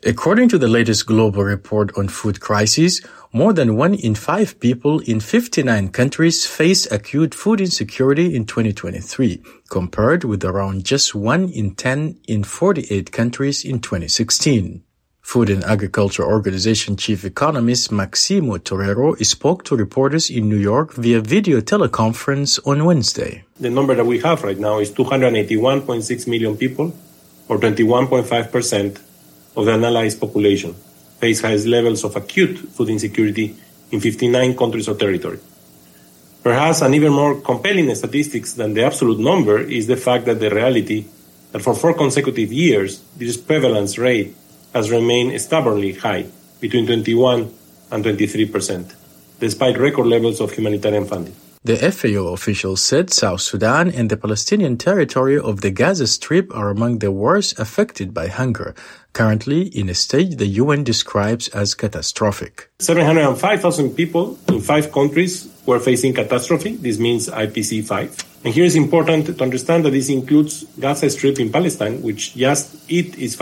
According to the latest global report on food crisis, more than 1 in 5 people in 59 countries faced acute food insecurity in 2023, compared with around just 1 in 10 in 48 countries in 2016. Food and Agriculture Organization chief economist Maximo Torero spoke to reporters in New York via video teleconference on Wednesday. The number that we have right now is 281.6 million people, or 21.5% of the analyzed population, face high levels of acute food insecurity in 59 countries or territories. Perhaps an even more compelling statistics than the absolute number is the fact that the reality that for 4 consecutive years, this prevalence rate has remained stubbornly high, between 21 and 23%, despite record levels of humanitarian funding. The FAO official said South Sudan and the Palestinian territory of the Gaza Strip are among the worst affected by hunger, currently in a stage the UN describes as catastrophic. 705,000 people in 5 countries were facing catastrophe. This means IPC 5. And here it's important to understand that this includes Gaza Strip in Palestine, which just it is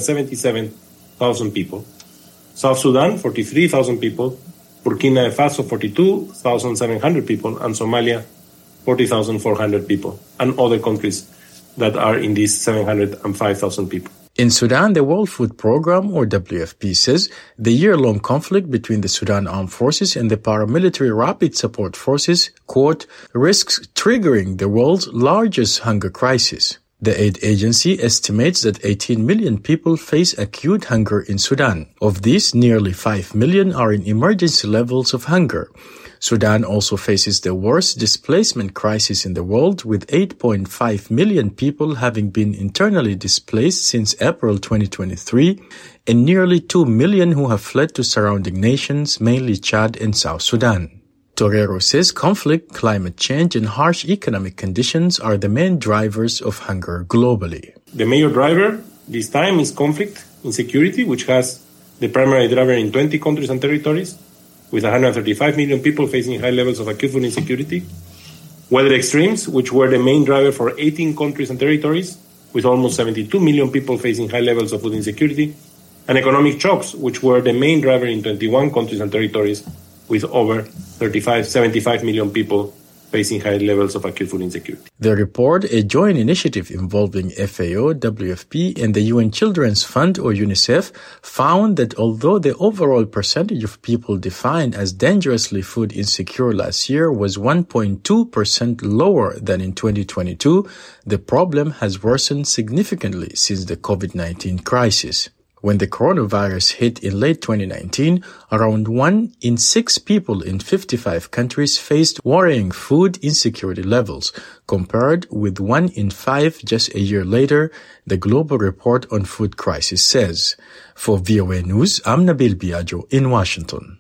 577,000 people. South Sudan, 43,000 people. Burkina Faso, 42,700 people, and Somalia, 40,400 people, and other countries that are in these 705,000 people. In Sudan, the World Food Programme, or WFP, says the year-long conflict between the Sudan Armed Forces and the paramilitary Rapid Support Forces, quote, risks triggering the world's largest hunger crisis. The aid agency estimates that 18 million people face acute hunger in Sudan. Of these, nearly 5 million are in emergency levels of hunger. Sudan also faces the worst displacement crisis in the world, with 8.5 million people having been internally displaced since April 2023, and nearly 2 million who have fled to surrounding nations, mainly Chad and South Sudan. Torero says conflict, climate change, and harsh economic conditions are the main drivers of hunger globally. The major driver this time is conflict, insecurity, which has the primary driver in 20 countries and territories, with 135 million people facing high levels of acute food insecurity. Weather extremes, which were the main driver for 18 countries and territories, with almost 72 million people facing high levels of food insecurity. And economic shocks, which were the main driver in 21 countries and territories, with over 75 million people facing high levels of acute food insecurity. The report, a joint initiative involving FAO, WFP, and the UN Children's Fund, or UNICEF, found that although the overall percentage of people defined as dangerously food insecure last year was 1.2% lower than in 2022, the problem has worsened significantly since the COVID-19 crisis. When the coronavirus hit in late 2019, around 1 in 6 people in 55 countries faced worrying food insecurity levels, compared with 1 in 5 just a year later, the Global Report on Food Crisis says. For VOA News, I'm Nabil Biagio in Washington.